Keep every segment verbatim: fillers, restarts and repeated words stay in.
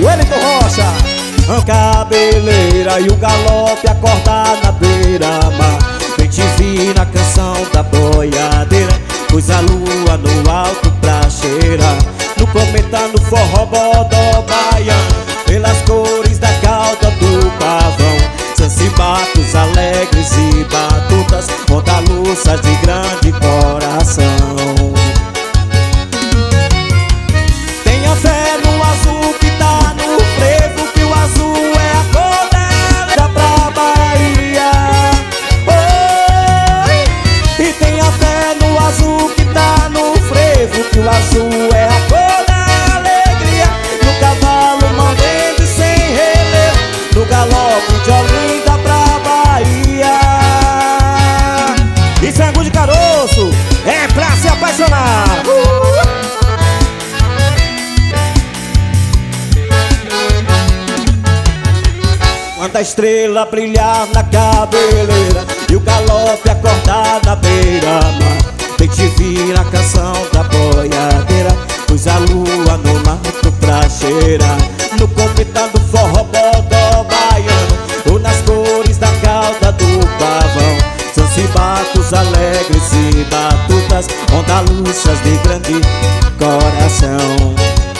Wellington Rocha. A cabeleira e o galope acordar na beira-mar. Vem te vir na canção da boiadeira, pus a lua no alto pra cheirar. No cometa, no forró, bodó, baiano, pelas cores da cauda do pavão. Sancibatos alegres e batutas, monta-luças de grande coração. Tenha fé no azul que tá no frevo, que o azul é a cor da pra Bahia. Oi! E tenha fé no azul que tá no frevo, que o azul é a cor da alegria. No cavalo mambembe sem relevo, no galope de Olinda pra Bahia. E sangue de caroço é pra se apaixonar. uh! Quando a estrela brilhar na cabeleira e o galope acordar na beira-mar, vem te vir a canção da boiadeira, pus a lua no mato pra cheirar. No compitão do forró, bodó, baiano, ou nas cores da cauda do pavão. São cibatos alegres e batutas, onda-luças de grande coração.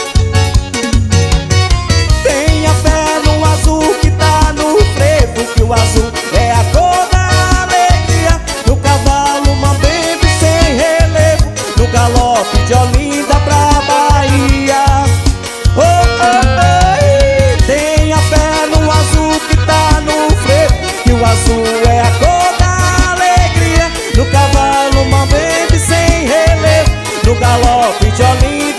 Que o azul é a cor da alegria. No cavalo mambembe sem relevo, no galope de Olinda pra Bahia. Oh, oh, oh. Tenha fé no azul que tá no frevo, que o azul é a cor da alegria. No cavalo mambembe sem relevo, no galope de Olinda